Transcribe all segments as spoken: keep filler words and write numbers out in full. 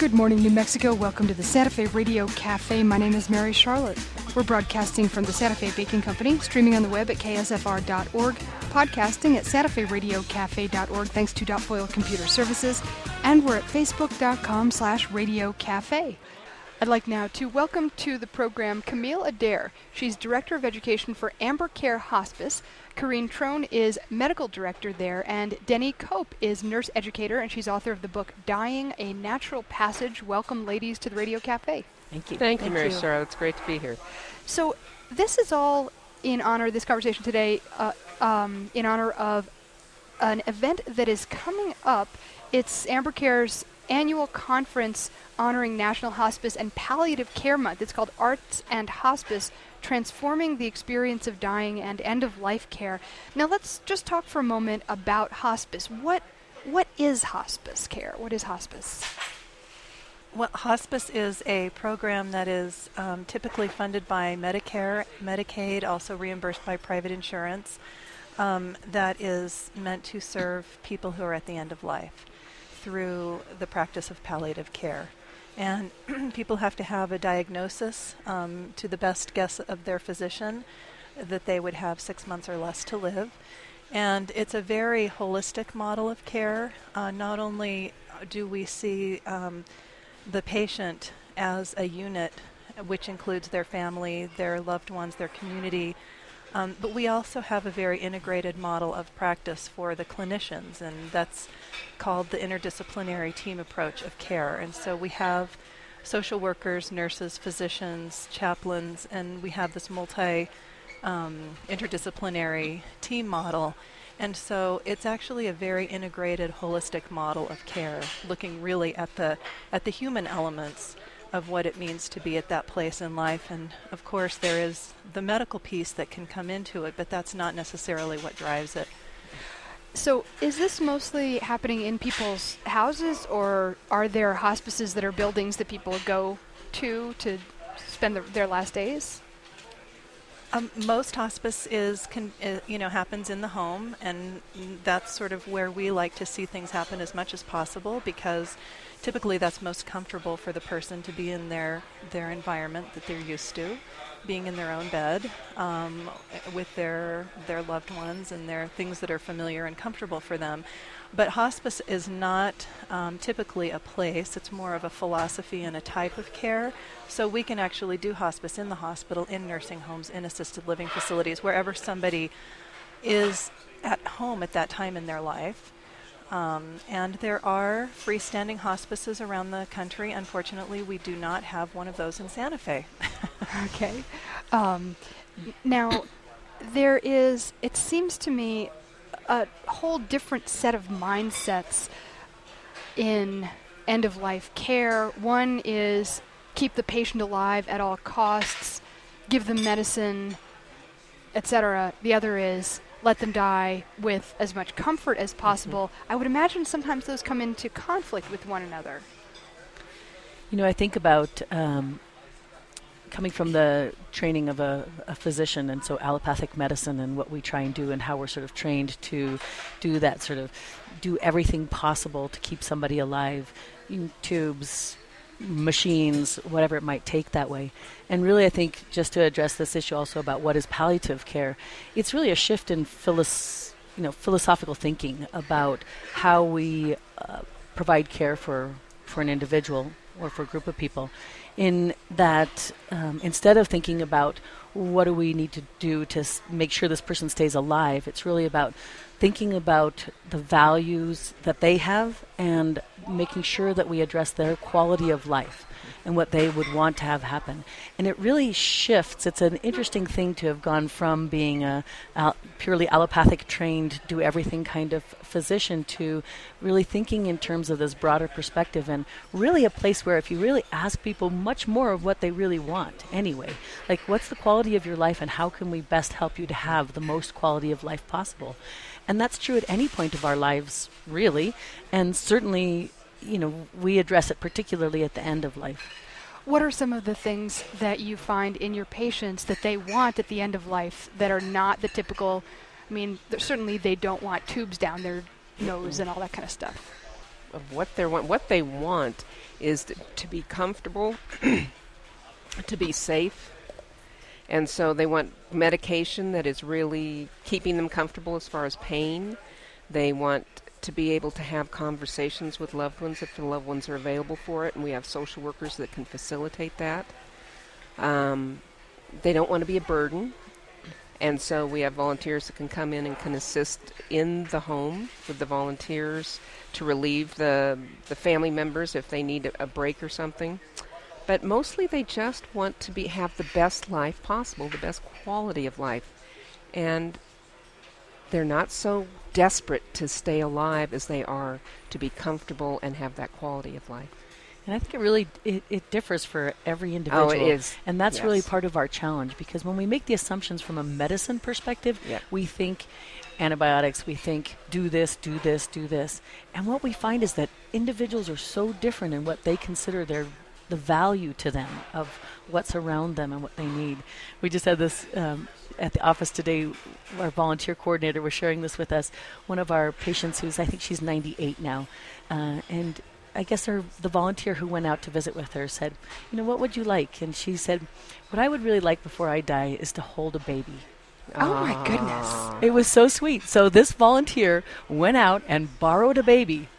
Good morning, New Mexico. Welcome to the Santa Fe Radio Cafe. My name is Mary Charlotte. We're broadcasting from the Santa Fe Baking Company, streaming on the web at K S F R dot org, podcasting at Santa Fe Radio Cafe dot org, thanks to Dot Foil Computer Services, and we're at Facebook.com slash Radio Cafe. I'd like now to welcome to the program Camille Adair. She's Director of Education for Amber Care Hospice. Corrine Trone is Medical Director there, and Denny Cope is Nurse Educator, and she's author of the book Dying, A Natural Passage. Welcome, ladies, to the Radio Cafe. Thank you. Thank, Thank you, Mary you. Charlotte. It's great to be here. So this is all in honor, this conversation today, uh, um, in honor of an event that is coming up. It's Amber Care's annual conference honoring National Hospice and Palliative Care Month. It's called Arts and Hospice, Transforming the Experience of Dying and End-of-Life Care. Now let's just talk for a moment about hospice. What What is hospice care? What is hospice? Well, hospice is a program that is um, typically funded by Medicare, Medicaid, also reimbursed by private insurance, um, that is meant to serve people who are at the end of life through the practice of palliative care. And people have to have a diagnosis um, to the best guess of their physician that they would have six months or less to live. And it's a very holistic model of care. Uh, not only do we see um, the patient as a unit, which includes their family, their loved ones, their community, um, but we also have a very integrated model of practice for the clinicians, and that's called the interdisciplinary team approach of care. And so we have social workers, nurses, physicians, chaplains, and we have this multi um, interdisciplinary team model. And so it's actually a very integrated, holistic model of care, looking really at the at the human elements of what it means to be at that place in life. And of course there is the medical piece that can come into it, but that's not necessarily what drives it. So is this mostly happening in people's houses, or are there hospices that are buildings that people go to to spend the, their last days? Um, most hospice is, con- uh, you know, happens in the home, and that's sort of where we like to see things happen as much as possible, because typically that's most comfortable for the person to be in their, their environment that they're used to, being in their own bed um, with their their loved ones and their things that are familiar and comfortable for them. But hospice is not um, typically a place. It's more of a philosophy and a type of care. So we can actually do hospice in the hospital, in nursing homes, in assisted living facilities, wherever somebody is at home at that time in their life. Um, and there are freestanding hospices around the country. Unfortunately, we do not have one of those in Santa Fe. Okay. Um, now, there is, it seems to me, a whole different set of mindsets in end-of-life care. One is keep the patient alive at all costs, give them medicine, et cetera. The other is let them die with as much comfort as possible. Mm-hmm. I would imagine sometimes those come into conflict with one another. You know, I think about um, coming from the training of a, a physician, and so allopathic medicine and what we try and do and how we're sort of trained to do that, sort of do everything possible to keep somebody alive, in tubes, machines, whatever it might take that way. And really, I think, just to address this issue also about what is palliative care, it's really a shift in philos- you know, philosophical thinking about how we uh, provide care for, for an individual or for a group of people, in that um, instead of thinking about what do we need to do to s- make sure this person stays alive, it's really about thinking about the values that they have and making sure that we address their quality of life and what they would want to have happen. And it really shifts. It's an interesting thing to have gone from being a al- purely allopathic trained, do everything kind of physician to really thinking in terms of this broader perspective, and really a place where if you really ask people much more of what they really want anyway, like what's the quality of your life and how can we best help you to have the most quality of life possible? And that's true at any point of our lives, really, and certainly, you know, we address it particularly at the end of life. What are some of the things that you find in your patients that they want at the end of life that are not the typical, I mean, certainly they don't want tubes down their nose and all that kind of stuff? of what they want. What they want is to, to be comfortable, to be safe. And so they want medication that is really keeping them comfortable as far as pain. They want to be able to have conversations with loved ones if the loved ones are available for it, and we have social workers that can facilitate that. Um, they don't want to be a burden, and so we have volunteers that can come in and can assist in the home with the volunteers to relieve the, the family members if they need a, a break or something. But mostly they just want to be have the best life possible, the best quality of life. And they're not so desperate to stay alive as they are to be comfortable and have that quality of life. And I think it really, it, it differs for every individual. Oh, it is. And that's Yes. really part of our challenge, because when we make the assumptions from a medicine perspective, Yep. we think antibiotics, we think do this, do this, do this. And what we find is that individuals are so different in what they consider their the value to them of what's around them and what they need. We just had this um, at the office today. Our volunteer coordinator was sharing this with us. One of our patients, who's I think she's ninety-eight now, uh, and I guess her, the volunteer who went out to visit with her said, you know, what would you like? And she said, what I would really like before I die is to hold a baby. Oh, my goodness. It was so sweet. So this volunteer went out and borrowed a baby.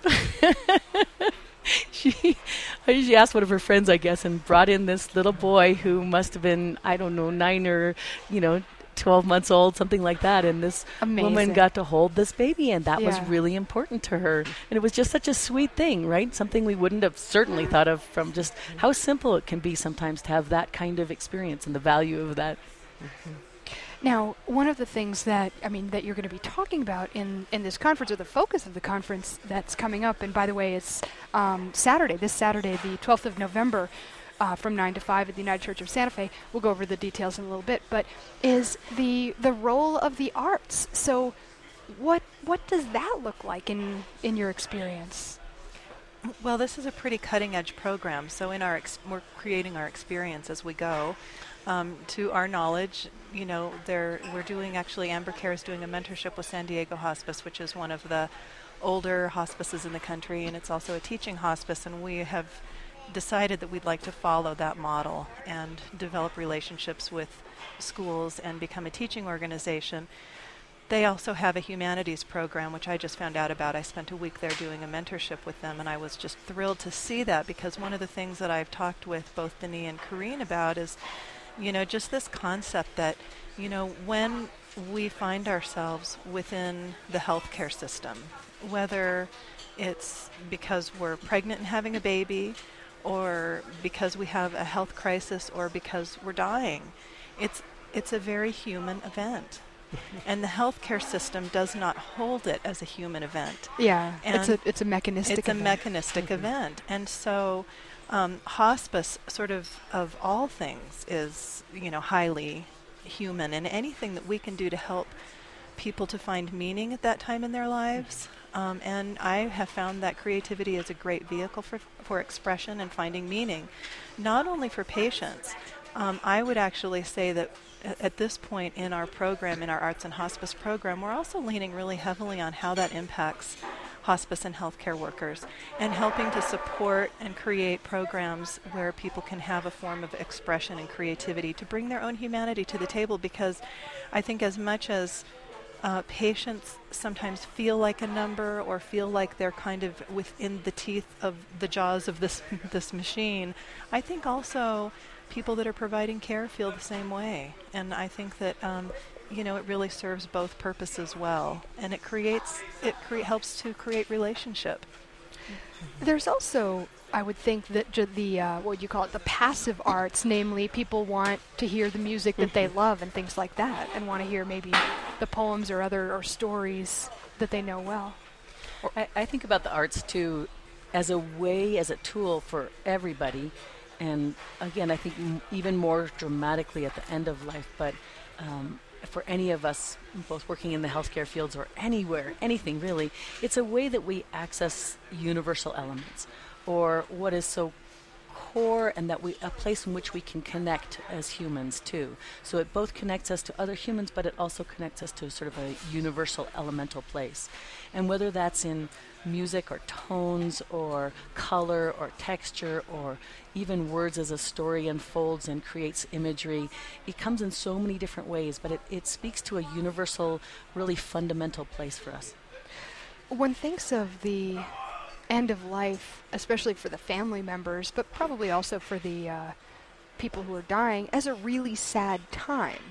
She, she asked one of her friends, I guess, and brought in this little boy who must have been, I don't know, nine or, you know, twelve months old, something like that. And this Amazing. woman got to hold this baby, and that Yeah. was really important to her. And it was just such a sweet thing, right? Something we wouldn't have certainly thought of from just how simple it can be sometimes to have that kind of experience and the value of that. Mm-hmm. Now, one of the things that, I mean, that you're going to be talking about in, in this conference, or the focus of the conference that's coming up, and by the way, it's um, Saturday, this Saturday, the twelfth of November, uh, from nine to five at the United Church of Santa Fe. We'll go over the details in a little bit, but is the the role of the arts. So what what does that look like in, in your experience? Well, this is a pretty cutting-edge program, so in our ex- we're creating our experience as we go. Um, to our knowledge, you know, they're, we're doing actually, Amber Care is doing a mentorship with San Diego Hospice, which is one of the older hospices in the country, and it's also a teaching hospice, and we have decided that we'd like to follow that model and develop relationships with schools and become a teaching organization. They also have a humanities program, which I just found out about. I spent a week there doing a mentorship with them, and I was just thrilled to see that, because one of the things that I've talked with both Denis and Corrine about is, you know, just this concept that, you know, when we find ourselves within the healthcare system, whether it's because we're pregnant and having a baby, or because we have a health crisis, or because we're dying, it's it's a very human event. And the healthcare system does not hold it as a human event. Yeah, And it's a it's a mechanistic It's a event. mechanistic Mhm. event. And so um, hospice, sort of of all things, is, you know, highly human, and anything that we can do to help people to find meaning at that time in their lives. Um, and I have found that creativity is a great vehicle for for expression and finding meaning, not only for patients. Um, I would actually say that a- at this point in our program, in our Arts and Hospice program, we're also leaning really heavily on how that impacts hospice and healthcare workers, and helping to support and create programs where people can have a form of expression and creativity to bring their own humanity to the table. Because I think as much as uh, patients sometimes feel like a number, or feel like they're kind of within the teeth of the jaws of this this machine, I think also people that are providing care feel the same way. And I think that um, you know, it really serves both purposes well, and it creates it cre- helps to create relationship. There's also, I would think, that ju- the uh, what would you call it, the passive arts, namely people want to hear the music that they love and things like that, and want to hear maybe the poems or other or stories that they know well. I, I think about the arts too as a way, as a tool for everybody. And again, I think m- even more dramatically at the end of life, but um, for any of us, both working in the healthcare fields or anywhere, anything really, it's a way that we access universal elements, or what is so core, and that we a place in which we can connect as humans too. So it both connects us to other humans, but it also connects us to sort of a universal elemental place. And whether that's in music or tones or color or texture or even words as a story unfolds and creates imagery, it comes in so many different ways, but it, it speaks to a universal, really fundamental place for us. One thinks of the end of life, especially for the family members, but probably also for the uh, people who are dying, as a really sad time.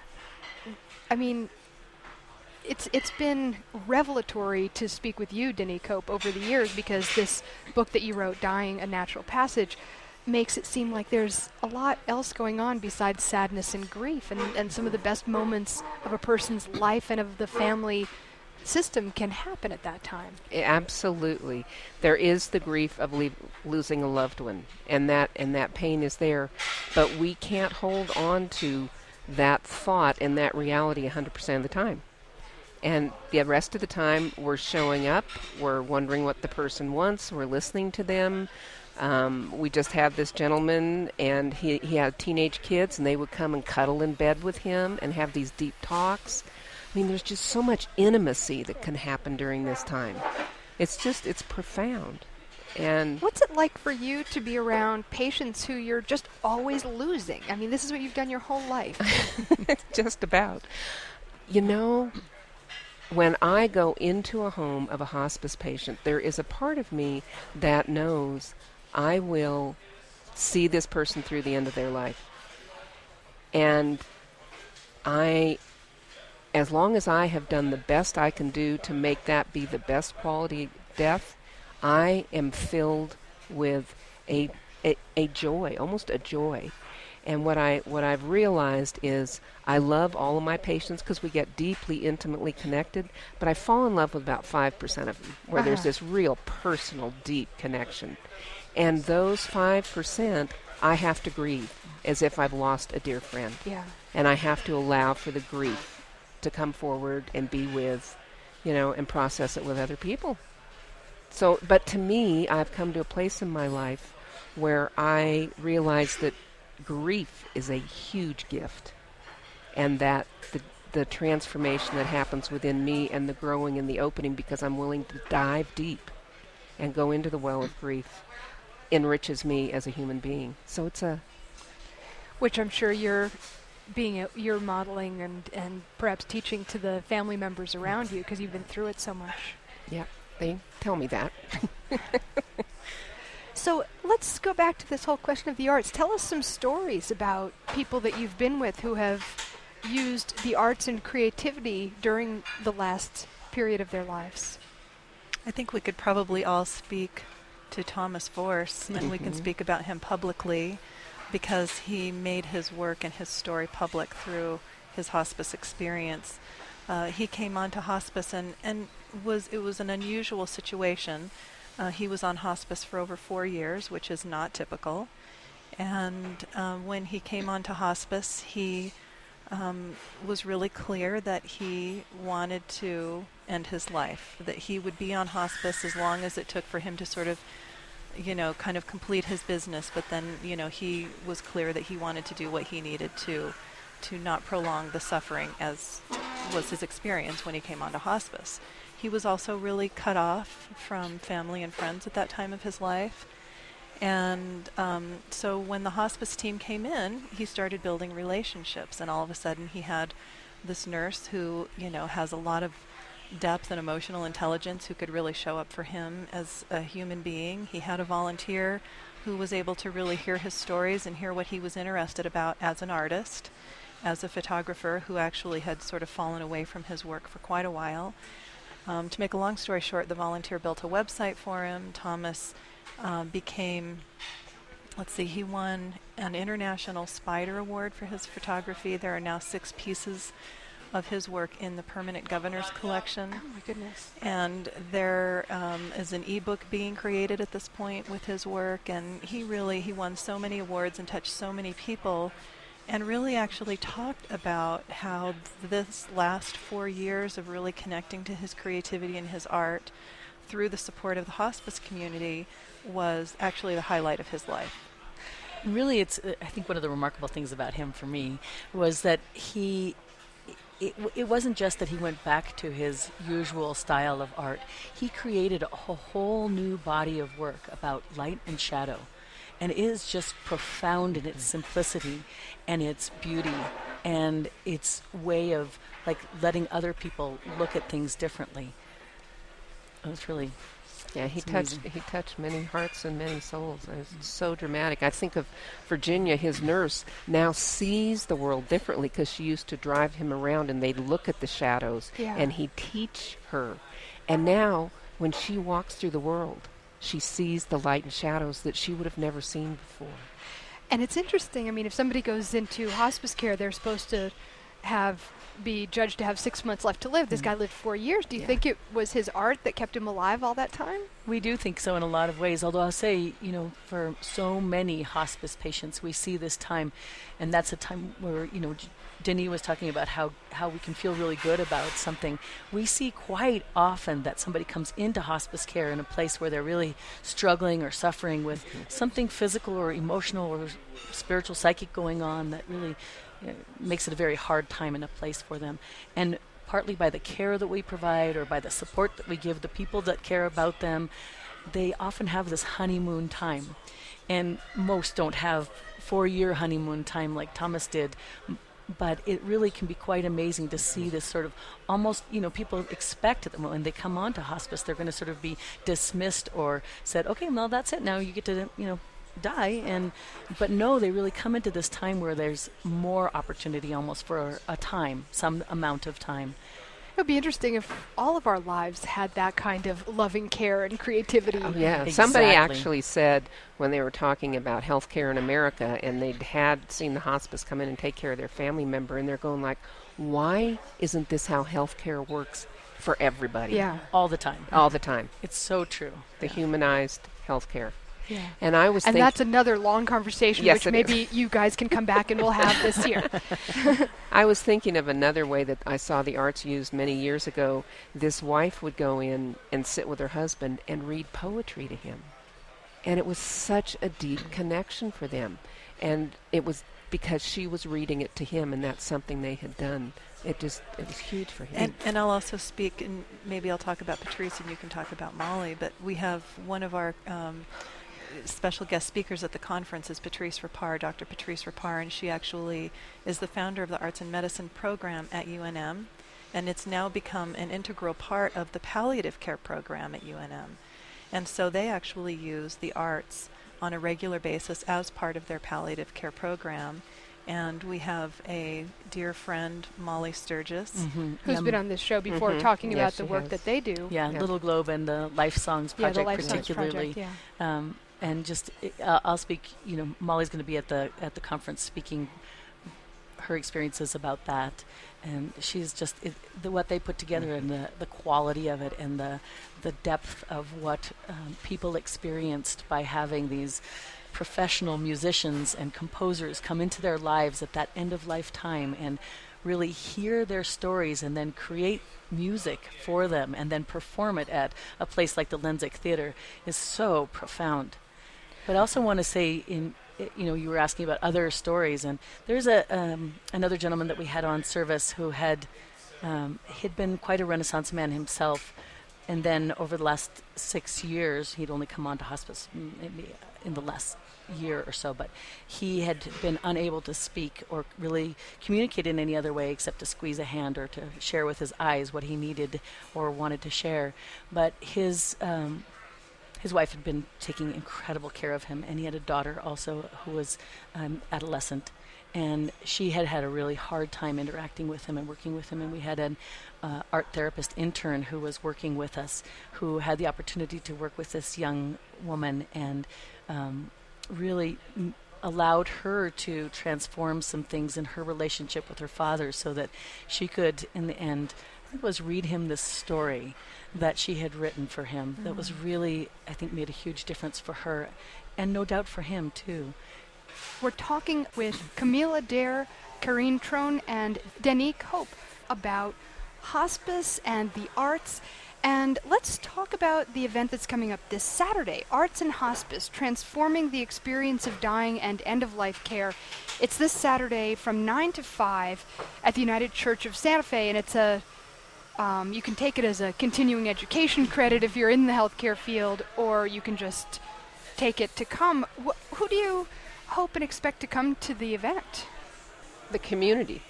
I mean, it's it's been revelatory to speak with you, Denny Cope, over the years, because this book that you wrote, Dying: A Natural Passage, makes it seem like there's a lot else going on besides sadness and grief, and, and some of the best moments of a person's life and of the family system can happen at that time. Absolutely. There is the grief of le- losing a loved one, and that and that pain is there, but we can't hold on to that thought and that reality one hundred percent of the time. And the rest of the time, we're showing up, we're wondering what the person wants, we're listening to them. Um, we just had this gentleman, and he, he had teenage kids, and they would come and cuddle in bed with him and have these deep talks. I mean, there's just so much intimacy that can happen during this time. It's just, it's profound. And what's it like for you to be around patients who you're just always losing? I mean, this is what you've done your whole life. Just about. You know, when I go into a home of a hospice patient, there is a part of me that knows I will see this person through the end of their life. And I, as long as I have done the best I can do to make that be the best quality death, I am filled with a, a, a joy, almost a joy. And what I what I've realized is I love all of my patients because we get deeply, intimately connected, but I fall in love with about five percent of them, where uh-huh. there's this real personal, deep connection. And those five percent, I have to grieve as if I've lost a dear friend. Yeah. And I have to allow for the grief to come forward and be with, you know, and process it with other people. So, but to me, I've come to a place in my life where I realize that grief is a huge gift, and that the the transformation that happens within me and the growing and the opening, because I'm willing to dive deep and go into the well of grief, enriches me as a human being. So it's a... Which I'm sure you're being a, you're modeling and, and perhaps teaching to the family members around you, because you've been through it so much. Yeah, they tell me that. So let's go back to this whole question of the arts. Tell us some stories about people that you've been with who have used the arts and creativity during the last period of their lives. I think we could probably all speak to Thomas Force, Mm-hmm. and we can speak about him publicly because he made his work and his story public through his hospice experience. Uh, he came onto hospice, and, and was it was an unusual situation. Uh, he was on hospice for over four years, which is not typical. And um, when he came onto hospice, he um, was really clear that he wanted to end his life, that he would be on hospice as long as it took for him to sort of, you know, kind of complete his business. But then, you know, he was clear that he wanted to do what he needed to to not prolong the suffering, as was his experience when he came onto hospice. He was also really cut off from family and friends at that time of his life. And um, so when the hospice team came in, he started building relationships. And all of a sudden he had this nurse who, you know, has a lot of depth and emotional intelligence, who could really show up for him as a human being. He had a volunteer who was able to really hear his stories and hear what he was interested about as an artist, as a photographer who actually had sort of fallen away from his work for quite a while. Um, to make a long story short, the volunteer built a website for him. Thomas um, became, let's see, he won an International Spider Award for his photography. There are now six pieces of his work in the Permanent Governor's Collection. Oh, my goodness. And there um, is an ebook being created at this point with his work. And he really, he won so many awards and touched so many people, and really actually talked about how this last four years of really connecting to his creativity and his art through the support of the hospice community was actually the highlight of his life. Really, it's uh, I think one of the remarkable things about him for me was that he it, it wasn't just that he went back to his usual style of art. He created a whole new body of work about light and shadow, and it is just profound in its simplicity and its beauty and its way of like letting other people look at things differently. It was really Yeah, he It's touched amazing. he touched many hearts and many souls. It was so dramatic. I think of Virginia, his nurse, now sees the world differently because she used to drive him around and they'd look at the shadows Yeah. and he'd teach her. And now, when she walks through the world, she sees the light and shadows that she would have never seen before. And it's interesting. I mean, if somebody goes into hospice care, they're supposed to have be judged to have six months left to live. This Mm. guy lived four years. Do you Yeah. think it was his art that kept him alive all that time? We do think so in a lot of ways, although I'll say, you know, for so many hospice patients, we see this time, and that's a time where, you know, J- Denis was talking about how, how we can feel really good about something. We see quite often that somebody comes into hospice care in a place where they're really struggling or suffering with something physical or emotional or s- spiritual, psychic going on that really uh, makes it a very hard time in a place for them. And partly by the care that we provide or by the support that we give the people that care about them, they often have this honeymoon time. And most don't have four-year honeymoon time like Thomas did. M- But it really can be quite amazing to see this sort of almost, you know, people expect that when they come on to hospice, they're going to sort of be dismissed or said, okay, well, that's it. Now you get to, you know, die. And but no, they really come into this time where there's more opportunity almost for a time, some amount of time. It would be interesting if all of our lives had that kind of loving care and creativity. Oh, yeah. Somebody Exactly. actually said when they were talking about health care in America and they'd had seen the hospice come in and take care of their family member, and they're going like, why isn't this how health care works for everybody? Yeah. All the time. All the time. It's so true. The Yeah. humanized health care. Yeah. And I was And thinking... that's another long conversation, Yes, which it maybe is. you guys can come back and we'll have this year. I was thinking of another way that I saw the arts used many years ago. This wife would go in and sit with her husband and read poetry to him. And it was such a deep connection for them. And it was because she was reading it to him, and that's something they had done. It just, it was huge for him. And, and I'll also speak, and maybe I'll talk about Patrice and you can talk about Molly, but we have one of our um, special guest speakers at the conference is Patrice Rapar, Doctor Patrice Rapar, and she actually is the founder of the Arts and Medicine program at U N M, and it's now become an integral part of the palliative care program at U N M. And so they actually use the arts on a regular basis as part of their palliative care program. And we have a dear friend, Molly Sturgis. Mm-hmm. Who's been on this show before Mhm. talking Yes, about the she work has. that they do. Yeah, Yeah. Little Globe and the Life Songs Yeah, the Project Life Science particularly. Project, yeah. Um, and just, uh, I'll speak, you know, Molly's going to be at the at the conference speaking her experiences about that. And she's just, it, the, what they put together and the, the quality of it and the, the depth of what um, people experienced by having these professional musicians and composers come into their lives at that end of life time and really hear their stories and then create music for them and then perform it at a place like the Lensic Theater is so profound. But I also want to say, in you know, you were asking about other stories, and there's a um, another gentleman that we had on service who had um, he'd been quite a Renaissance man himself, and then over the last six years, he'd only come on to hospice maybe in the last year or so, but he had been unable to speak or really communicate in any other way except to squeeze a hand or to share with his eyes what he needed or wanted to share. But his um, his wife had been taking incredible care of him, and he had a daughter also who was um, adolescent, and she had had a really hard time interacting with him and working with him. And we had an uh, art therapist intern who was working with us, who had the opportunity to work with this young woman and um, really m- allowed her to transform some things in her relationship with her father so that she could, in the end, I think it was read him this story that she had written for him that was really, I think, made a huge difference for her and no doubt for him too. We're talking with Camille Adair, Karine Tron, and Denis Cope about hospice and the arts. And let's talk about the event that's coming up this Saturday, Arts in Hospice, Transforming the Experience of Dying and End-of-Life Care. It's this Saturday from nine to five at the United Church of Santa Fe, and it's a, um, you can take it as a continuing education credit if you're in the healthcare field, or you can just take it to come. Wh- who do you hope and expect to come to the event? The community.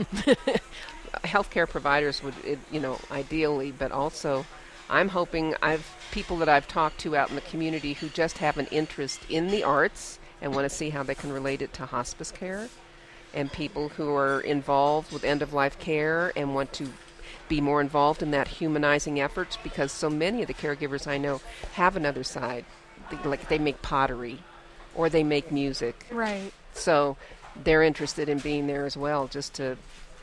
Healthcare providers would, it, you know, ideally, but also I'm hoping I've people that I've talked to out in the community who just have an interest in the arts and want to see how they can relate it to hospice care, and people who are involved with end-of-life care and want to be more involved in that humanizing efforts, because so many of the caregivers I know have another side. They, like they make pottery or they make music. Right. So they're interested in being there as well, just to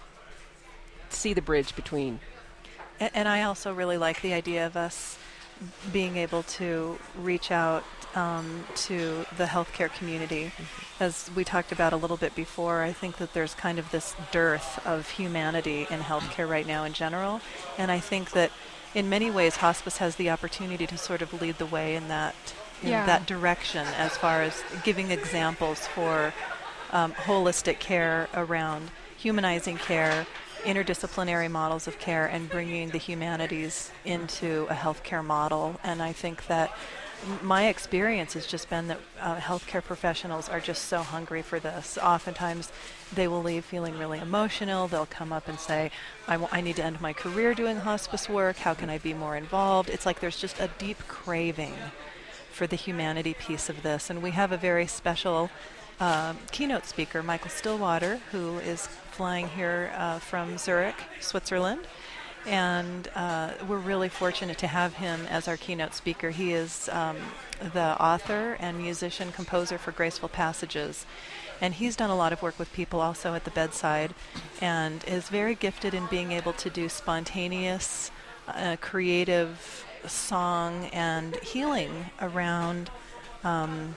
see the bridge between. And, and I also really like the idea of us being able to reach out um, to the healthcare community. Mm-hmm. As we talked about a little bit before, I think that there's kind of this dearth of humanity in healthcare right now in general, and I think that in many ways hospice has the opportunity to sort of lead the way in that in yeah. that direction, as far as giving examples for um, holistic care around humanizing care, interdisciplinary models of care, and bringing the humanities into a healthcare model. And I think that m- my experience has just been that uh, healthcare professionals are just so hungry for this. Oftentimes they will leave feeling really emotional. They'll come up and say, I, w- I need to end my career doing hospice work. How can I be more involved? It's like there's just a deep craving for the humanity piece of this. And we have a very special uh, keynote speaker, Michael Stillwater, who is flying here uh, from Zurich, Switzerland, and uh, we're really fortunate to have him as our keynote speaker. He is um, the author and musician composer for Graceful Passages, and he's done a lot of work with people also at the bedside, and is very gifted in being able to do spontaneous, uh, creative song and healing around um,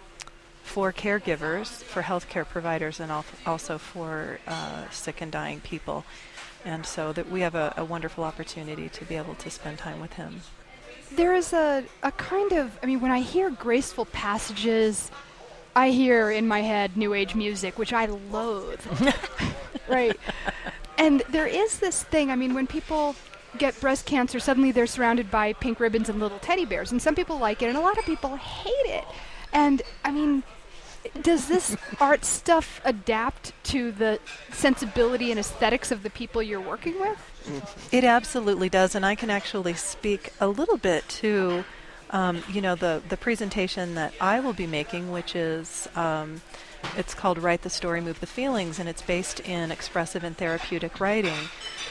for caregivers, for healthcare providers, and al- also for uh, sick and dying people. And so that we have a, a wonderful opportunity to be able to spend time with him. There is a, a kind of, I mean, when I hear Graceful Passages, I hear in my head New Age music, which I loathe. Right. And there is this thing, I mean, when people get breast cancer, suddenly they're surrounded by pink ribbons and little teddy bears, and some people like it, and a lot of people hate it. And, I mean, does this art stuff adapt to the sensibility and aesthetics of the people you're working with? It absolutely does, and I can actually speak a little bit to, um, you know, the, the presentation that I will be making, which is, um, it's called Write the Story, Move the Feelings, and it's based in expressive and therapeutic writing.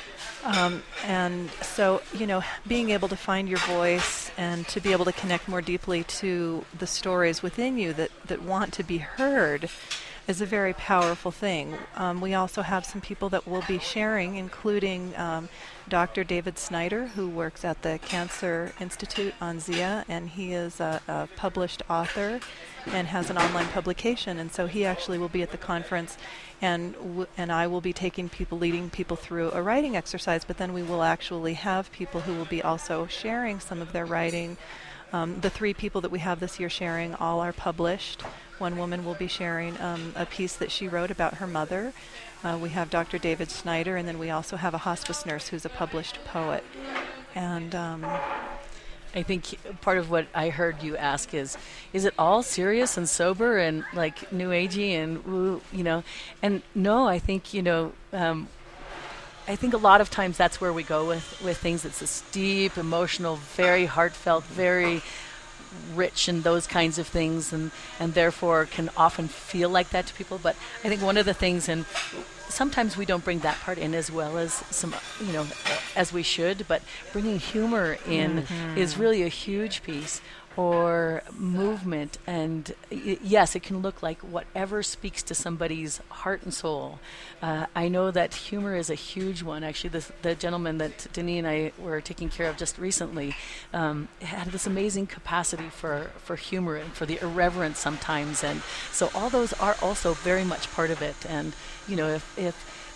Um, and so, you know, being able to find your voice and to be able to connect more deeply to the stories within you that, that want to be heard is a very powerful thing. Um, we also have some people that will be sharing, including um, Doctor David Snyder, who works at the Cancer Institute on Zia, and he is a, a published author and has an online publication, and so he actually will be at the conference, and w- and I will be taking people, leading people through a writing exercise, but then we will actually have people who will be also sharing some of their writing. Um, the three people that we have this year sharing all are published. One woman will be sharing um, a piece that she wrote about her mother. Uh, we have Doctor David Snyder, and then we also have a hospice nurse who's a published poet. And um, I think part of what I heard you ask is, is it all serious and sober and like new agey and woo, you know? And no, I think, you know, um, I think a lot of times that's where we go with, with things. It's this deep, emotional, very heartfelt, very rich and those kinds of things, and, and therefore can often feel like that to people. But I think one of the things, and sometimes we don't bring that part in as well as some, you know, as we should, but bringing humor in mm-hmm. is really a huge piece, or movement. And y- yes, it can look like whatever speaks to somebody's heart and soul. Uh, I know that humor is a huge one. Actually, this, the gentleman that Denis and I were taking care of just recently um, had this amazing capacity for, for humor and for the irreverence sometimes. And so all those are also very much part of it. And, you know, if, if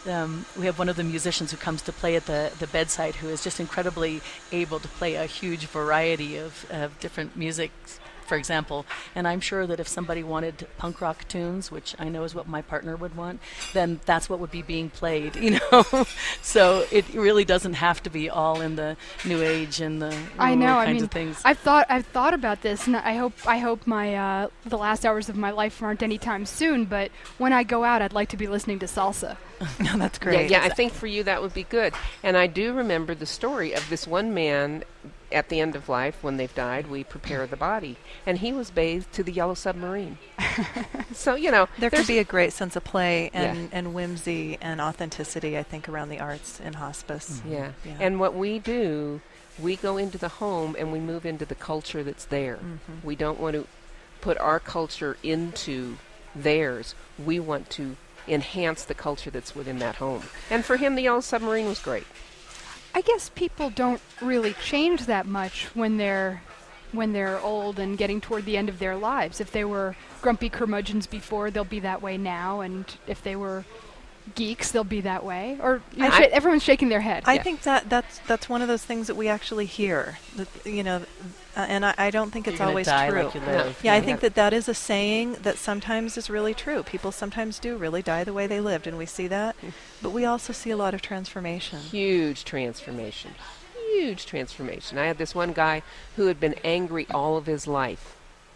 um, we have one of the musicians who comes to play at the, the bedside who is just incredibly able to play a huge variety of, of different music, for example. And I'm sure that if somebody wanted punk rock tunes, which I know is what my partner would want, then that's what would be being played, you know. So it really doesn't have to be all in the new age and the I know. kinds I mean, of things. I've thought I've thought about this, and I hope I hope my uh, the last hours of my life aren't anytime soon. But when I go out, I'd like to be listening to salsa. No, that's great. Yeah, yeah, I think for you that would be good. And I do remember the story of this one man at the end of life, when they've died, we prepare the body. And he was bathed to the Yellow Submarine. So, you know. There could be a great sense of play and, Yeah. and whimsy and authenticity, I think, around the arts in hospice. Yeah. Yeah. And what we do, we go into the home and we move into the culture that's there. Mhm. We don't want to put our culture into theirs. We want to enhance the culture that's within that home. And for him, the Yellow Submarine was great. I guess people don't really change that much when they're when they're old and getting toward the end of their lives. If they were grumpy curmudgeons before, they'll be that way now, and if they were geeks, they'll be that way. Or you know, I- sh- everyone's shaking their head. I Yeah. think that that's that's one of those things that we actually hear, that, you know, uh, and I, I don't think You're it's gonna always die true. like you No. live. Yeah, I Yeah. think that that is a saying that sometimes is really true. People sometimes do really die the way they lived, and we see that. But we also see a lot of transformation. Huge transformation. Huge transformation. I had this one guy who had been angry all of his life.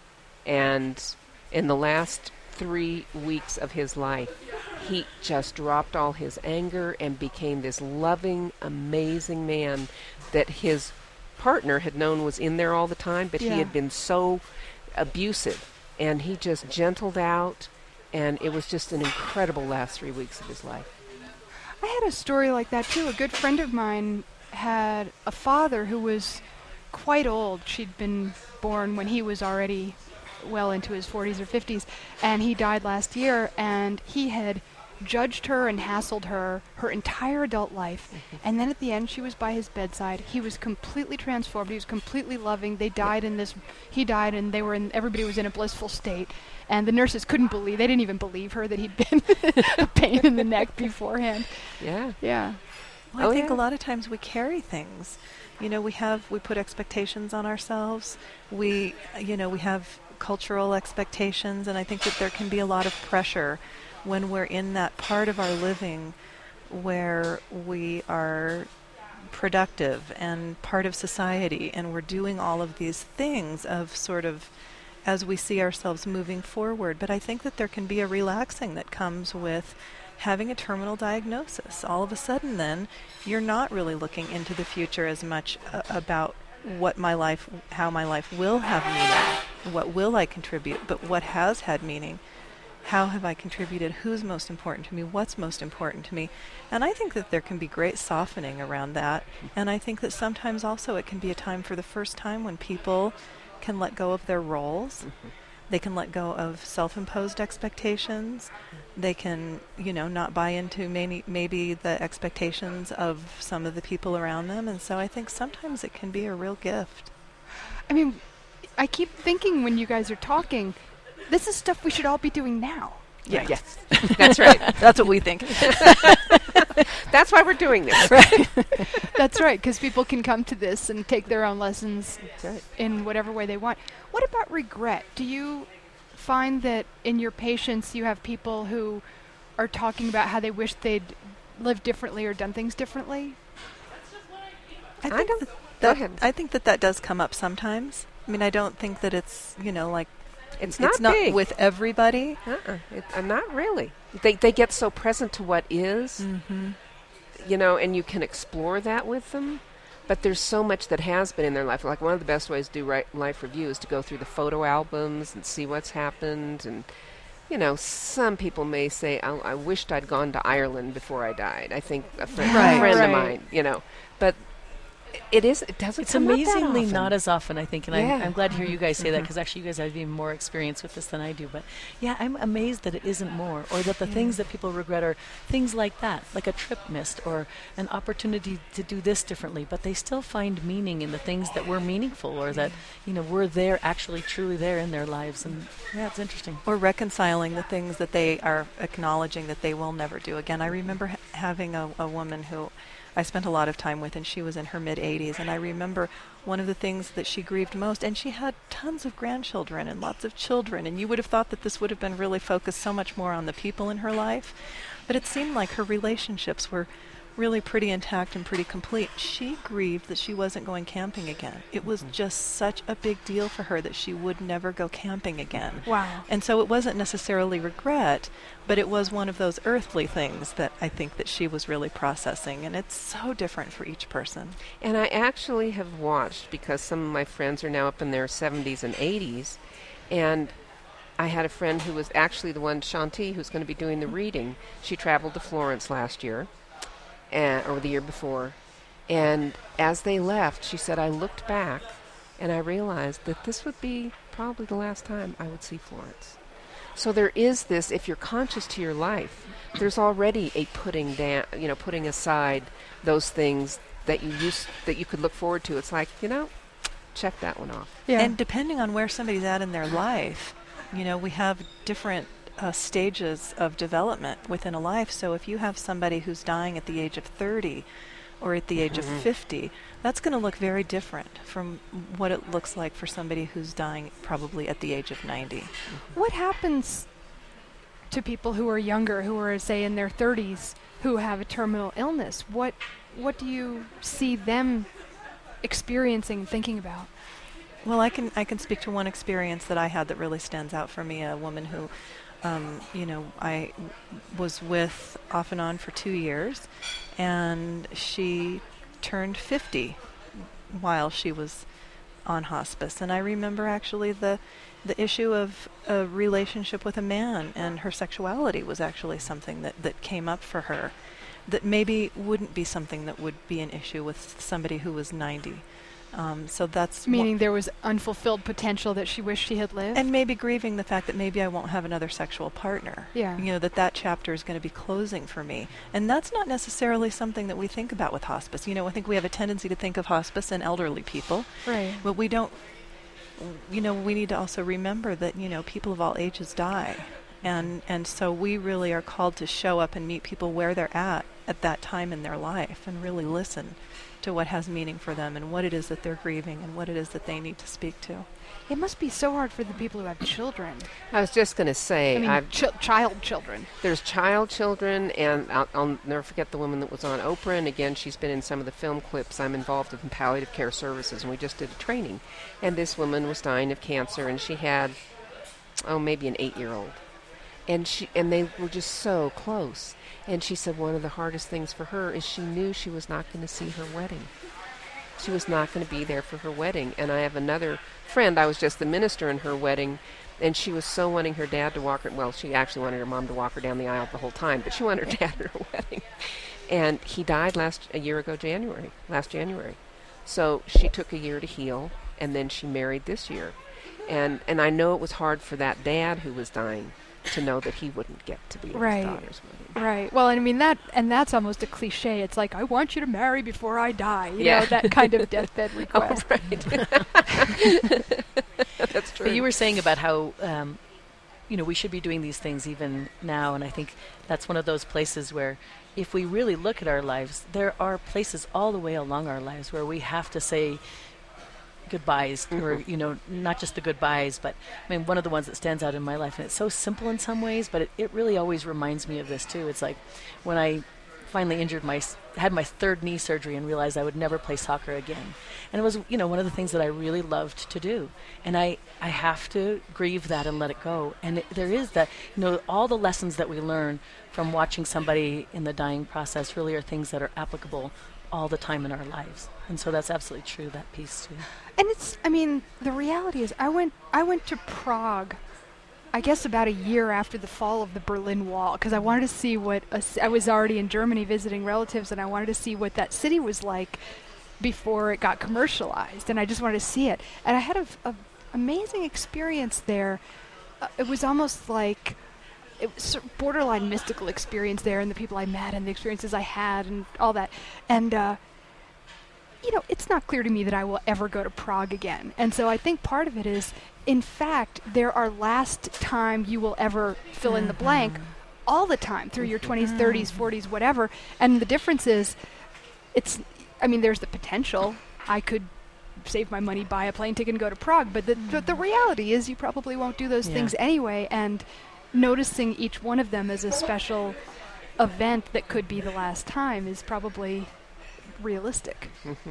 And in the last three weeks of his life, he just dropped all his anger and became this loving, amazing man that his partner had known was in there all the time, but Yeah. he had been so abusive. And he just gentled out, and it was just an incredible last three weeks of his life. I had a story like that too. A good friend of mine had a father who was quite old. She'd been born when he was already well into his forties or fifties, and he died last year, and he had judged her and hassled her her entire adult life. And then at the end, she was by his bedside. He was completely transformed. He was completely loving. They died in this, he died, and they were in, everybody was in a blissful state. And the nurses couldn't believe, they didn't even believe her that he'd been a pain in the neck beforehand. Yeah. Yeah. Well, Oh, I think yeah. a lot of times we carry things. You know, we have, we put expectations on ourselves. We, you know, we have cultural expectations, and I think that there can be a lot of pressure when we're in that part of our living where we are productive and part of society, and we're doing all of these things of sort of as we see ourselves moving forward. But I think that there can be a relaxing that comes with having a terminal diagnosis. All of a sudden then, you're not really looking into the future as much uh, about what my life, how my life will have meaning, what will I contribute, but what has had meaning. How have I contributed? Who's most important to me? What's most important to me? And I think that there can be great softening around that. And I think that sometimes also it can be a time for the first time when people can let go of their roles. Mm-hmm. They can let go of self-imposed expectations. They can, you know, not buy into maybe, maybe the expectations of some of the people around them. And so I think sometimes it can be a real gift. I mean, I keep thinking when you guys are talking, this is stuff we should all be doing now. Yeah. Yes. That's right. That's what we think. That's why we're doing this. Right. That's right, because people can come to this and take their own lessons That's right. in whatever way they want. What about regret? Do you find that in your patients you have people who are talking about how they wish they'd lived differently or done things differently? I I think don't- that, Go that- ahead. I think that that does come up sometimes. I mean, I don't think that it's, you know, like It's not it's not big. with everybody. Uh-uh. It, uh, not really. They they get so present to what is, Mm-hmm. you know, and you can explore that with them. But there's so much that has been in their life. Like one of the best ways to do right life review is to go through the photo albums and see what's happened. And, you know, some people may say, I, I wished I'd gone to Ireland before I died. I think a, fri- Right. a friend Right. of mine, you know. But it is. It doesn't. It's come amazingly up that often. not as often, I think, and Yeah. I'm, I'm glad to hear you guys say that Mhm. because actually you guys have even more experience with this than I do. But yeah, I'm amazed that it isn't more, or that the Yeah. things that people regret are things like that, like a trip missed or an opportunity to do this differently. But they still find meaning in the things that were meaningful, or that you know were there, actually, truly there in their lives. And yeah, it's interesting. Or reconciling the things that they are acknowledging that they will never do again. I remember ha- having a, a woman who I spent a lot of time with, and she was in her mid eighties, and I remember one of the things that she grieved most, and she had tons of grandchildren and lots of children, and you would have thought that this would have been really focused so much more on the people in her life, but it seemed like her relationships were really pretty intact and pretty complete. She grieved that she wasn't going camping again. It was Mhm. just such a big deal for her that she would never go camping again. Wow. And so it wasn't necessarily regret, but it was one of those earthly things that I think that she was really processing, and it's so different for each person. And I actually have watched, because some of my friends are now up in their seventies and eighties, and I had a friend who was actually the one, Shanti, who's going to be doing the reading. She traveled to Florence last year, and, or the year before, and as they left, she said, I looked back and I realized that this would be probably the last time I would see Florence. So there is this, if you're conscious to your life, there's already a putting down, you know, putting aside those things that you used, that you could look forward to. It's like, you know, check that one off. Yeah. And depending on where somebody's at in their life, you know, we have different uh, stages of development within a life. So if you have somebody who's dying at the age of thirty or at the age Mhm. of fifty, that's going to look very different from what it looks like for somebody who's dying probably at the age of ninety. What happens to people who are younger, who are, say, in their thirties, who have a terminal illness? What what do you see them experiencing and thinking about? Well, I can I can speak to one experience that I had that really stands out for me. A woman who, um, you know, I w- was with off and on for two years, and she turned fifty while she was on hospice. And I remember actually the the issue of a relationship with a man and her sexuality was actually something that, that came up for her that maybe wouldn't be something that would be an issue with somebody who was ninety. Um, so that's Meaning one- there was unfulfilled potential that she wished she had lived? and maybe grieving the fact that maybe I won't have another sexual partner. Yeah. You know, that that chapter is going to be closing for me. And that's not necessarily something that we think about with hospice. You know, I think we have a tendency to think of hospice and elderly people, Right. but we don't, you know, we need to also remember that, you know, people of all ages die. And, and so we really are called to show up and meet people where they're at at that time in their life and really listen to what has meaning for them and what it is that they're grieving and what it is that they need to speak to. It must be so hard for the people who have children. I was just going to say, I mean, I've, chi- child children. there's child children, and I'll, I'll never forget the woman that was on Oprah, and again, she's been in some of the film clips. I'm involved in palliative care services, and we just did a training, and this woman was dying of cancer, and she had, oh, maybe an eight-year-old, and she and they were just so close, and she said one of the hardest things for her is she knew she was not going to see her wedding. She was not going to be there for her wedding. And I have another friend, I was just the minister in her wedding, and she was so wanting her dad to walk her, well, she actually wanted her mom to walk her down the aisle the whole time, but she wanted her dad at her wedding. And he died last, a year ago, January, last January. So she took a year to heal, and then she married this year. And, and I know it was hard for that dad who was dying to know that he wouldn't get to be at Right. his daughter's wedding. Right. Well, I mean that, and that's almost a cliche. It's like, I want you to marry before I die. You Yeah. know, that kind of deathbed request. Oh, right. That's true. But you were saying about how, um, you know, we should be doing these things even now, and I think that's one of those places where if we really look at our lives, there are places all the way along our lives where we have to say goodbyes, or, you know, not just the goodbyes, but I mean, one of the ones that stands out in my life, and it's so simple in some ways, but it, it really always reminds me of this too. It's like when I finally injured my, s- had my third knee surgery and realized I would never play soccer again. And it was, you know, one of the things that I really loved to do. And I, I have to grieve that and let it go. And it, there is that, you know, all the lessons that we learn from watching somebody in the dying process really are things that are applicable all the time in our lives. And so that's absolutely true, that piece too. And it's, I mean, the reality is, I went, I went to Prague, I guess about a year after the fall of the Berlin Wall, because I wanted to see what, a c I was already in Germany visiting relatives, and I wanted to see what that city was like before it got commercialized, and I just wanted to see it. And I had a, a amazing experience there. Uh, it was almost like it was sort of borderline mystical experience there, and the people I met and the experiences I had and all that. And uh, you know, it's not clear to me that I will ever go to Prague again. And so I think part of it is, in fact, there are last time you will ever fill mm-hmm. in the blank all the time through your twenties, mm-hmm. thirties, forties, whatever. And the difference is, it's, I mean, there's the potential. I could save my money, buy a plane ticket and go to Prague. But the, mm-hmm. the, the reality is you probably won't do those yeah. things anyway. And noticing each one of them as a special event that could be the last time is probably realistic. Mm-hmm.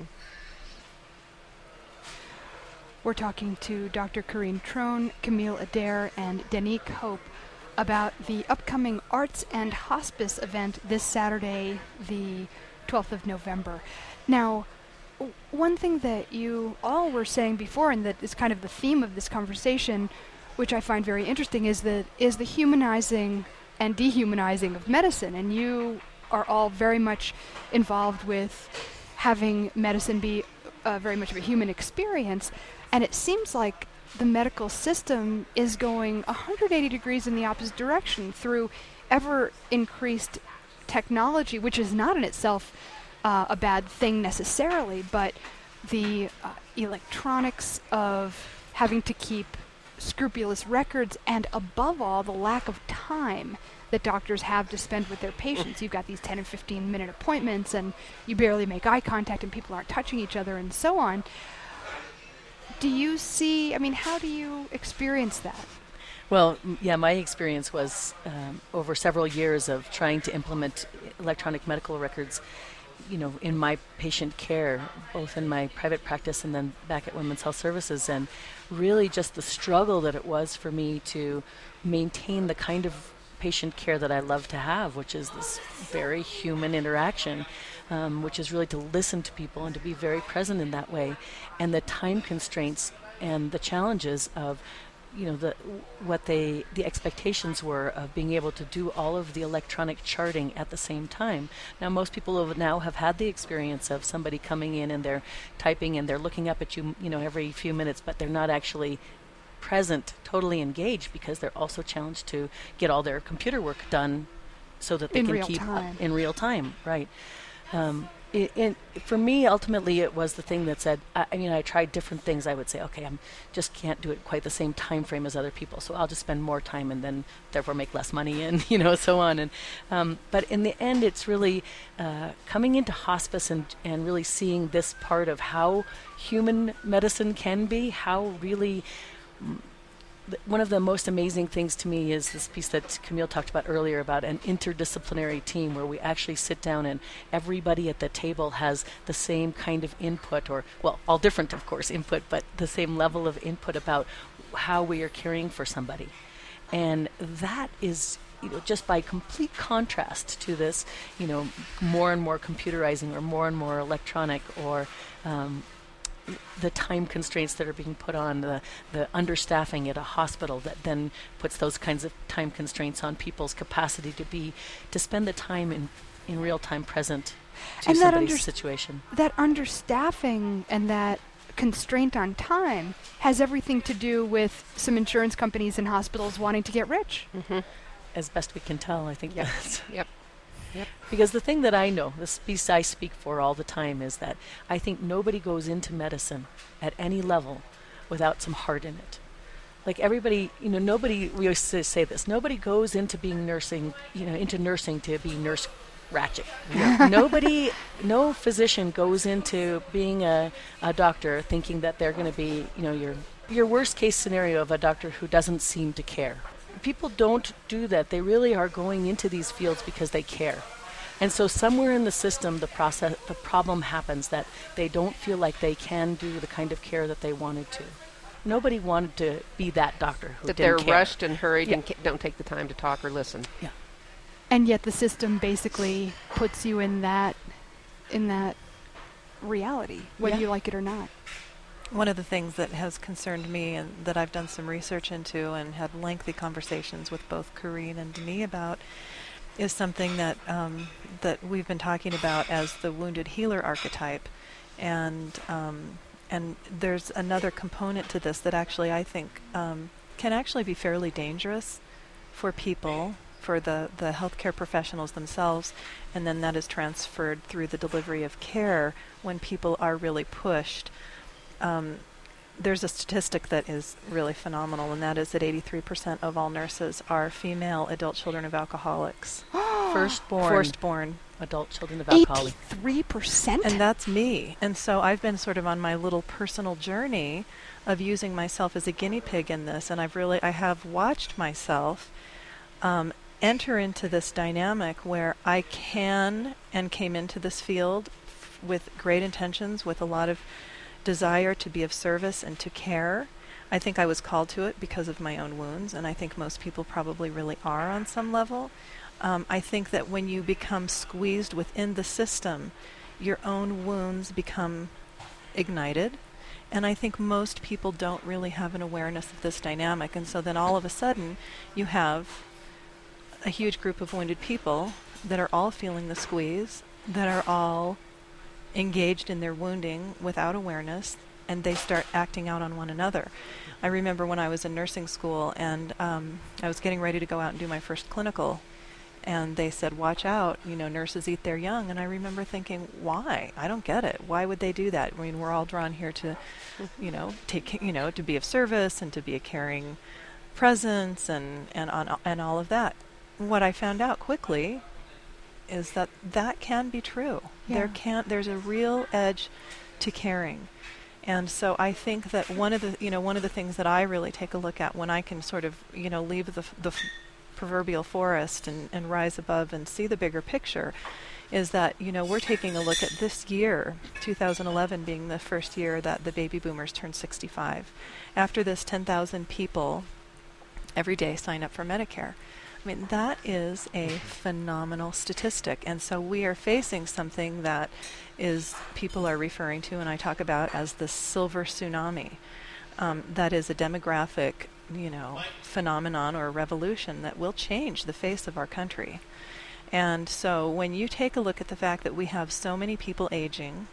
We're talking to Doctor Corinne Trone, Camille Adair, and Danique Hope about the upcoming Arts and Hospice event this Saturday, the twelfth of November. Now, w- one thing that you all were saying before, and that is kind of the theme of this conversation, which I find very interesting, is the, is the humanizing and dehumanizing of medicine. And you are all very much involved with having medicine be uh, very much of a human experience, and it seems like the medical system is going one hundred eighty degrees in the opposite direction through ever increased technology, which is not in itself uh, a bad thing necessarily, but the uh, electronics of having to keep scrupulous records, and above all, the lack of time that doctors have to spend with their patients. You've got these ten and fifteen minute appointments, and you barely make eye contact, and people aren't touching each other, and so on. Do you see, I mean, how do you experience that? Well, m- yeah, my experience was um, over several years of trying to implement electronic medical records, you know, in my patient care, both in my private practice and then back at Women's Health Services, and really just the struggle that it was for me to maintain the kind of patient care that I love to have, which is this very human interaction, um, which is really to listen to people and to be very present in that way, and the time constraints and the challenges of, you know, the what they the expectations were of being able to do all of the electronic charting at the same time. Now, most people have now have had the experience of somebody coming in and they're typing and they're looking up at you, you know, every few minutes, but they're not actually present, totally engaged, because they're also challenged to get all their computer work done so that they in can real keep time. Up in real time, right? Um, it, it, for me, ultimately, it was the thing that said, I, I mean, I tried different things. I would say, okay, I just can't do it quite the same time frame as other people, so I'll just spend more time and then therefore make less money, and you know, so on. And um, but in the end, it's really uh, coming into hospice and and really seeing this part of how human medicine can be, how really. Mm, One of the most amazing things to me is this piece that Camille talked about earlier about an interdisciplinary team where we actually sit down and everybody at the table has the same kind of input, or, well, all different, of course, input, but the same level of input about how we are caring for somebody. And that is, you know, just by complete contrast to this, you know, more and more computerizing or more and more electronic, or um, the time constraints that are being put on, the, the understaffing at a hospital that then puts those kinds of time constraints on people's capacity to be, to spend the time in, in real time present to and somebody's that underst- situation. That understaffing and that constraint on time has everything to do with some insurance companies and hospitals wanting to get rich. Mm-hmm. As best we can tell, I think. Yep. That's Yep. Yep. Because the thing that I know, this piece I speak for all the time, is that I think nobody goes into medicine at any level without some heart in it. Like everybody, you know, nobody, we always say this, nobody goes into being nursing, you know, into nursing to be nurse ratchet. Yeah. Nobody, no physician goes into being a, a doctor thinking that they're going to be, you know, your your worst case scenario of a doctor who doesn't seem to care. People don't do that. They really are going into these fields because they care. And so somewhere in the system, the process, the problem happens that they don't feel like they can do the kind of care that they wanted to. Nobody wanted to be that doctor who that didn't they're care. rushed and hurried Yeah. and ca- don't take the time to talk or listen. Yeah. And yet the system basically puts you in that in that reality, whether Yeah. you like it or not. One of the things that has concerned me and that I've done some research into and had lengthy conversations with both Corinne and Denis about is something that um, that we've been talking about as the wounded healer archetype. And um, and there's another component to this that actually I think um, can actually be fairly dangerous for people, for the, the healthcare professionals themselves, and then that is transferred through the delivery of care when people are really pushed. Um, there's a statistic that is really phenomenal, and that is that eighty-three percent of all nurses are female adult children of alcoholics. Firstborn. Firstborn. Adult children of alcoholics. eighty-three percent? And that's me. And so I've been sort of on my little personal journey of using myself as a guinea pig in this, and I've really, I have watched myself um, enter into this dynamic where I can and came into this field f- with great intentions, with a lot of desire to be of service and to care. I think I was called to it because of my own wounds, and I think most people probably really are on some level. Um, I think that when you become squeezed within the system, your own wounds become ignited. And I think most people don't really have an awareness of this dynamic. And so then all of a sudden, you have a huge group of wounded people that are all feeling the squeeze, that are all engaged in their wounding without awareness, and they start acting out on one another. I remember when I was in nursing school, and um, I was getting ready to go out and do my first clinical, and they said, watch out, you know, nurses eat their young. And I remember thinking, why? I don't get it. Why would they do that? I mean, we're all drawn here to, you know, take, you know, to be of service and to be a caring presence and, and, on, and all of that. What I found out quickly is that that can be true. Yeah. There can, there's a real edge to caring. And so I think that one of the, you know, one of the things that I really take a look at when I can sort of, you know, leave the, the f- proverbial forest and, and rise above and see the bigger picture is that, you know, we're taking a look at this year, two thousand eleven being the first year that the baby boomers turned sixty-five. After this, ten thousand people every day sign up for Medicare. I mean, that is a phenomenal statistic. And so we are facing something that is people are referring to, and I talk about as the silver tsunami. Um, that is a demographic, you know, phenomenon or a revolution that will change the face of our country. And so when you take a look at the fact that we have so many people aging,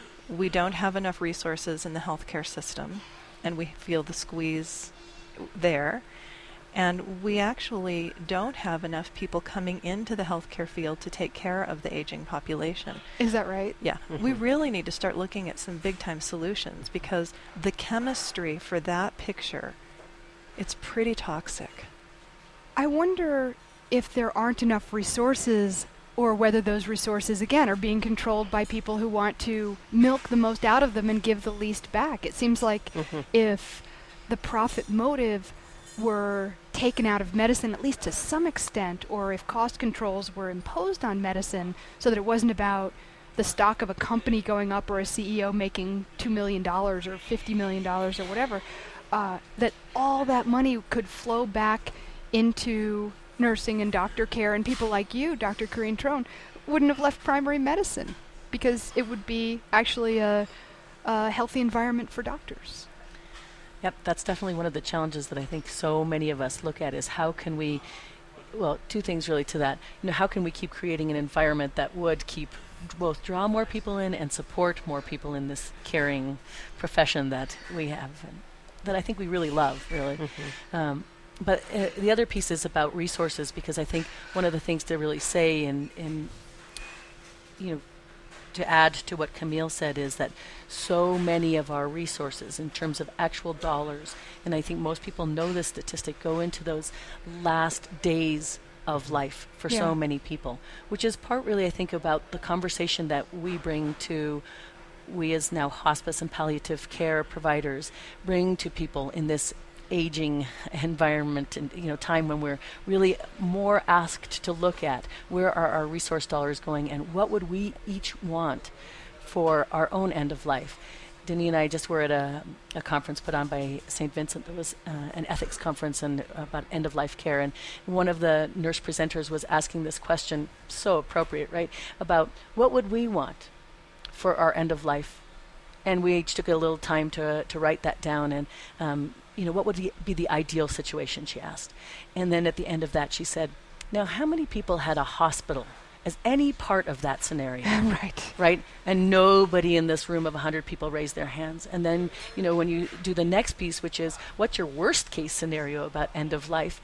we don't have enough resources in the healthcare system, and we feel the squeeze there, and we actually don't have enough people coming into the healthcare field to take care of the aging population. Is that right? Yeah. Mm-hmm. We really need to start looking at some big-time solutions, because the chemistry for that picture, it's pretty toxic. I wonder if there aren't enough resources, or whether those resources, again, are being controlled by people who want to milk the most out of them and give the least back. It seems like mm-hmm. if the profit motive were taken out of medicine, at least to some extent, or if cost controls were imposed on medicine so that it wasn't about the stock of a company going up or a C E O making two million dollars or fifty million dollars or whatever, uh, that all that money could flow back into nursing and doctor care, and people like you, Doctor Corinne Trone, wouldn't have left primary medicine because it would be actually a, a healthy environment for doctors. Yep, that's definitely one of the challenges that I think so many of us look at is how can we, well, two things really to that. You know, how can we keep creating an environment that would keep both draw more people in and support more people in this caring profession that we have, and that I think we really love, really. Mm-hmm. Um, but uh, the other piece is about resources, because I think one of the things to really say in, in you know, to add to what Camille said is that so many of our resources in terms of actual dollars, and I think most people know this statistic, go into those last days of life for yeah. so many people, which is part really, I think, about the conversation that we bring to, we as now hospice and palliative care providers bring to people in this aging environment and, you know, time when we're really more asked to look at where are our resource dollars going and what would we each want for our own end of life. Denny and I just were at a, a conference put on by Saint Vincent. There was uh, an ethics conference and about end-of-life care, and one of the nurse presenters was asking this question, so appropriate, right, about what would we want for our end-of-life. And we each took a little time to to write that down, and um, you know, what would be, be the ideal situation, she asked. And then at the end of that, she said, now, how many people had a hospital as any part of that scenario. Right. Right? And nobody in this room of one hundred people raised their hands. And then, you know, when you do the next piece, which is, what's your worst case scenario about end of life?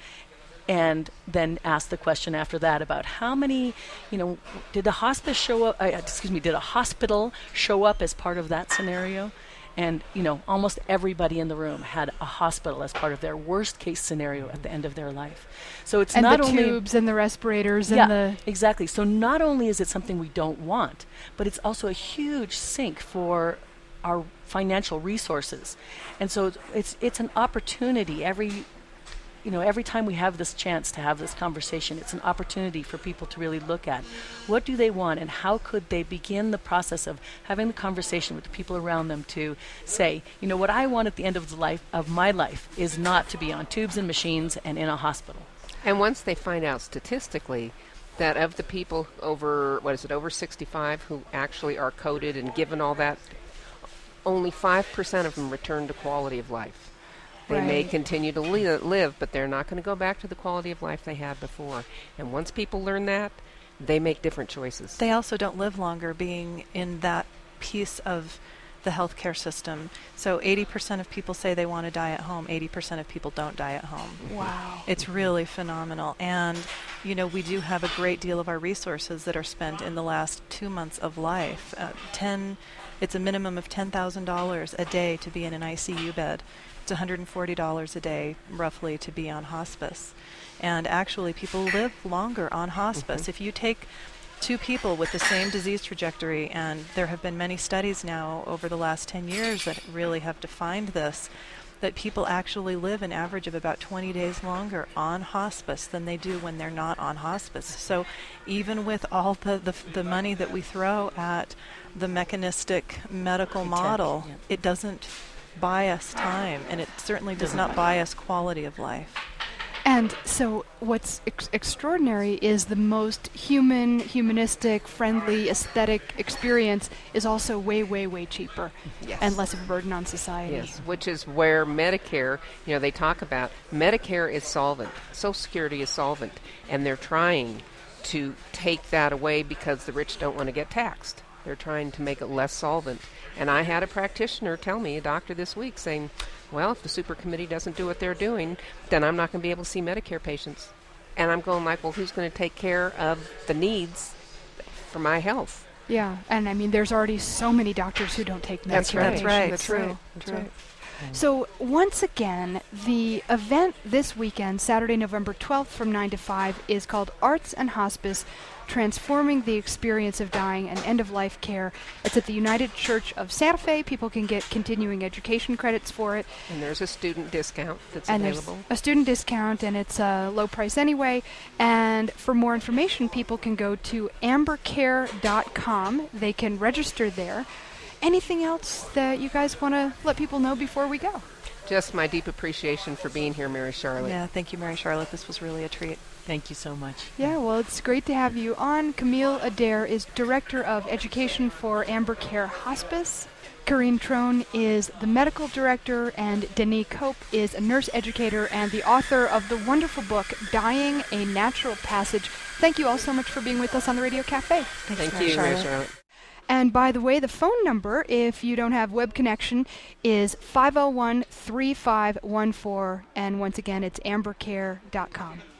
And then ask the question after that about how many, you know, did the hospice show up, uh, excuse me, did a hospital show up as part of that scenario? And, you know, almost everybody in the room had a hospital as part of their worst case scenario at the end of their life. So it's and not the only tubes and the respirators yeah, and the exactly. So not only is it something we don't want, but it's also a huge sink for our financial resources. And so it's it's, it's an opportunity every you know, every time we have this chance to have this conversation, it's an opportunity for people to really look at what do they want and how could they begin the process of having the conversation with the people around them to say, you know, what I want at the end of the life of my life is not to be on tubes and machines and in a hospital. And once they find out statistically that of the people over, what is it, over sixty-five who actually are coded and given all that, only five percent of them return to quality of life. They Right. may continue to li- live, but they're not going to go back to the quality of life they had before. And once people learn that, they make different choices. They also don't live longer being in that piece of the healthcare system. So eighty percent of people say they want to die at home. eighty percent of people don't die at home. wow. It's really phenomenal. And, you know, we do have a great deal of our resources that are spent in the last two months of life. Uh, ten, it's a minimum of ten thousand dollars a day to be in an I C U bed. It's one hundred forty dollars a day, roughly, to be on hospice. And actually, people live longer on hospice. Mm-hmm. If you take two people with the same disease trajectory, and there have been many studies now over the last ten years that really have defined this, that people actually live an average of about twenty days longer on hospice than they do when they're not on hospice. So even with all the, the, f- the money that we throw at the mechanistic medical Tech, model, yeah. it doesn't buy us time, and it certainly does Doesn't not buy buy us quality of life. And so what's ex- extraordinary is the most human, humanistic, friendly, aesthetic experience is also way, way, way cheaper Yes. and less of a burden on society. Yes, which is where Medicare, you know, they talk about Medicare is solvent, Social Security is solvent, and they're trying to take that away because the rich don't want to get taxed. They're trying to make it less solvent. And I had a practitioner tell me, a doctor this week, saying, well, if the super committee doesn't do what they're doing, then I'm not going to be able to see Medicare patients. And I'm going like, well, who's going to take care of the needs for my health? Yeah, and I mean, there's already so many doctors who don't take Medicare. That's right. That's right. patients. True. True. That's True. right. So once again, the event this weekend, Saturday, November twelfth from nine to five, is called Arts and Hospice, Transforming the Experience of Dying and End-of-Life Care. It's at the United Church of Santa Fe. People can get continuing education credits for it. And there's a student discount that's And available. there's a student discount, and it's a low price anyway. And for more information, people can go to amber care dot com. They can register there. Anything else that you guys want to let people know before we go? Just my deep appreciation for being here, Mary Charlotte. Yeah, thank you, Mary Charlotte. This was really a treat. Thank you so much. Yeah, well, it's great to have you on. Camille Adair is Director of Education for Amber Care Hospice. Corrine Trone is the Medical Director, and Denise Cope is a nurse educator and the author of the wonderful book, Dying, A Natural Passage. Thank you all so much for being with us on the Radio Cafe. Thanks, Thank Mary you, Mary Charlotte. Charlotte. And by the way, the phone number, if you don't have web connection, is five oh one, three five one four. And once again, it's amber care dot com.